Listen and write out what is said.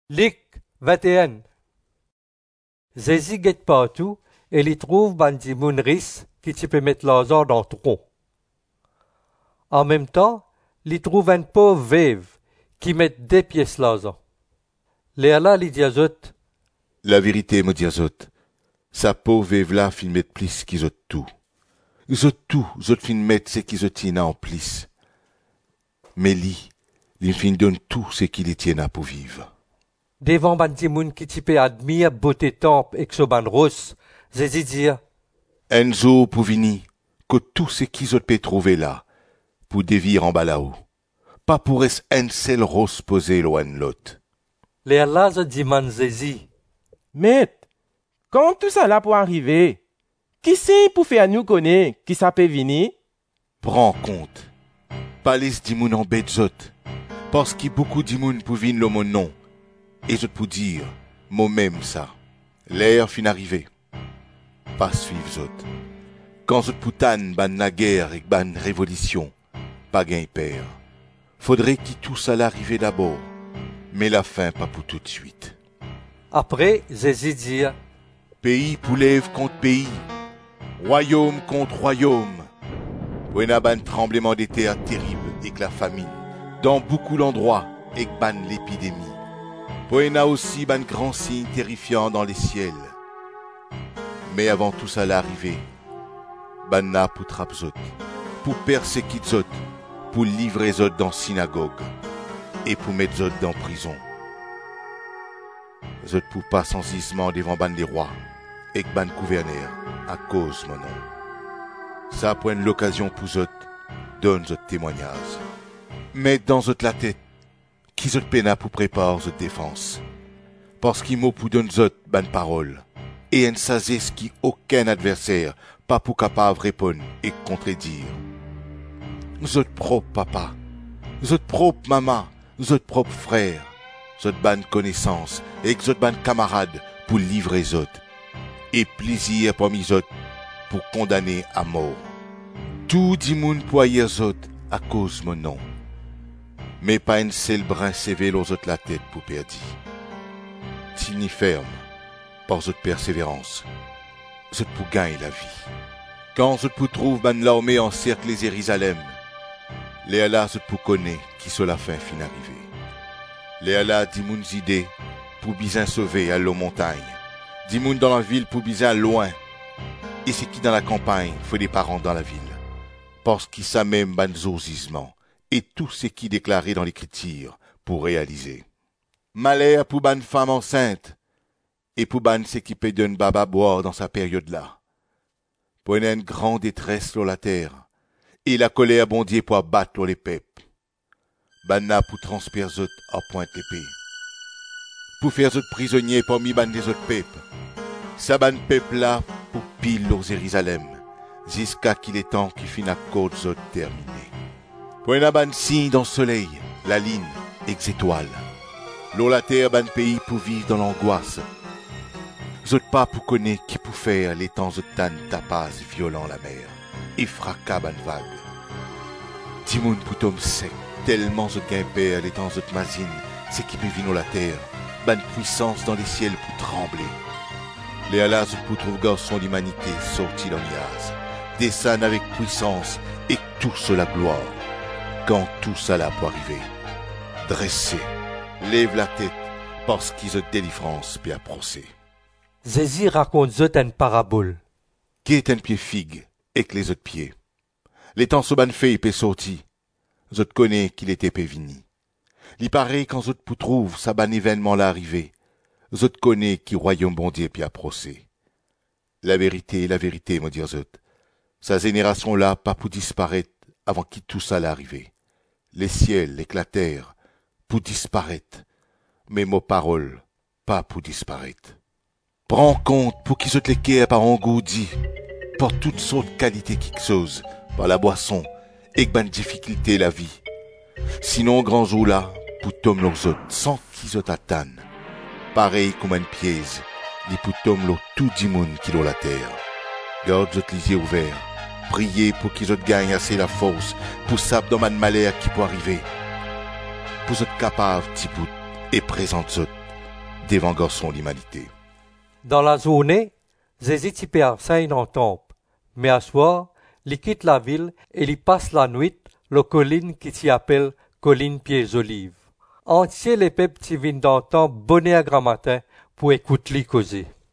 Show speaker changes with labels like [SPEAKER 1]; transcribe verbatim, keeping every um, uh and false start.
[SPEAKER 1] Luc vingt et un. Jésus guette partout et il trouve bandi moun riche qui tu peux mettre l'argent dans le tronc. En même temps, il trouve un pauvre veuve qui met des pièces l'argent. Léala lui dit à Zot,
[SPEAKER 2] La vérité me dit à Zot, sa pauvre veuve là fin mettre plus qu'ils Zot tout. Zot tout, Zot fin mettre ce qu'ils Zot tient en plus. Mais lui, il fin donne tout ce qu'il y tient pour vivre.
[SPEAKER 1] devant bandi moun qui tu peux admire beauté temple et que ban rose, Jésus dit,
[SPEAKER 2] Enzo pour vini, que tout ce qu'ils Zot peut trouver là, pour dévir en bas là-haut. Pas pour être un seul rose posé loin de l'autre.
[SPEAKER 1] Léala se demande Jésus,
[SPEAKER 3] Maître, comment tout ça là pour arriver? Qui c'est pour faire nous connaître qui ça peut venir?
[SPEAKER 2] Prends compte. Pas les dimoun en bête Zot, parce qu'il y a beaucoup dimoun pour venir le mon nom. Et Zot pour dire, moi-même ça. L'air fin arrivé. Pas suivre Zot. Quand Zot poutane ban la guerre et ban révolution, pas gain père. Faudrait qu'il tout ça l'arrive d'abord, mais la fin pas pour tout de suite.
[SPEAKER 1] Après, Jésus dit,
[SPEAKER 2] Pays pour lève contre pays, royaume contre royaume. Pour un ban tremblement de terre terrible et que la famine, dans beaucoup d'endroits et que ban l'épidémie. Pour un aussi ban grand signe terrifiant dans les ciels. Mais avant tout ça l'arrivée, ban na pour trappe Zot, pour persécuter Zot, pour livrer Zot dans synagogue et pour mettre Zot dans prison. Zot pour pas sans gisement devant ban des rois et que ban gouverneur à cause mon nom. Ça prenne l'occasion pour Zot donne Zot témoignage. Mais dans Zot la tête, qui Zot pena pour préparer Zot défense. Parce qu'il m'a pour donner Zot ban parole et en sazès qui aucun adversaire pas pour capable répondre et contredire. Zot propre papa, Zot propre maman, Zot propre frère, Zot ban connaissance et Zot ban camarade pour livrer Zot. Et plaisir parmi Zot pour condamner à mort. Tout dit moun pour ailleurs Zot à cause mon nom. Mais pas un seul brin sévère aux autres la tête pour perdi. Tini ferme, par Zot persévérance, Zot pour gagner la vie. Quand Zot pour trouve ban l'armée encercle les Jérusalem, Léala Zot pour connaître qui soit la fin fin arrivée. Léala dit moun idées pour bien sauver à l'eau montagne. Dit moun dans la ville pour bien loin. Et c'est qui dans la campagne faut des parents dans la ville. Parce qu'il s'a même ban zozisement et tout ce qui déclaré dans l'écriture pour réaliser. Malheur pour ban femme enceinte et pour ban ce qui peut donner baba boire dans sa période là. Pour une grande détresse sur la terre et la colère bondier pour abattre les peuples. Banna pour transpire Zot à pointe l'épée. Pour faire Zot prisonnier parmi ban des autres peuples. Sa ban peuple là pour pile aux Jérusalem, jusqu'à qu'il est temps qu'il finisse à côte Zot terminé. Pour un ban signe dans le soleil, la ligne, ex étoile. L'eau la terre ban pays pour vivre dans l'angoisse. Zot pas pour connaître qui pour faire les temps Zot tan tapas violent la mer, et fracas ban vague. Dimoun pour tombe sec, tellement Zot gain père les temps Zot mazine, c'est qui peut vivre la terre, ban puissance dans les ciels pour trembler. Les alas pour trouver garçon d'humanité sorti dans l'Iaz, descend avec puissance et tous la gloire. Quand tout ça là pour arriver, dressé, lève la tête parce qu'ils ont délivrance puis à procès.
[SPEAKER 1] Jésus raconte Zot une parabole.
[SPEAKER 2] Qui est un pied figue et que les autres pieds. Les temps se ban fait peut sorti. Zot connaît qu'il était pévini. Il paraît quand Zot pour trouve ça ban événement là arrivé. Zot connaît qui royaume bondier puis à procès. La vérité, la vérité, me dit Zot. Sa génération là pas pour disparaître avant qu'il tout ça l'arrivé. Les ciels, les terre, pour disparaître. Mais mes paroles, pas pour disparaître. Prends compte pour qu'ils Zot les quais par engourdi, par toutes sortes de qualités qui chose, par la boisson, et que ban difficulté la vie. Sinon, grand jour là, pour tom leurs autres, sans qu'ils Zot attendent. Pareil comme un piège, les poutom l'eau tout du monde qui l'ont la terre. Garde Zot les yeux ouverts, priez pour qu'ils Zot gagnent assez la force, pour savoir dans un malheur qui peut arriver. Pour Zot capable, petit bout, et présente Zot, devant garçon l'humanité.
[SPEAKER 1] Dans la journée, Jésus t'y peut enseigne dans le temple, mais à soir, il quitte la ville et il passe la nuit la colline qui s'y appelle colline Pieds Olives. Entier les peuples qui viennent dans le temple bonnet à grand matin pour écouter lui causer.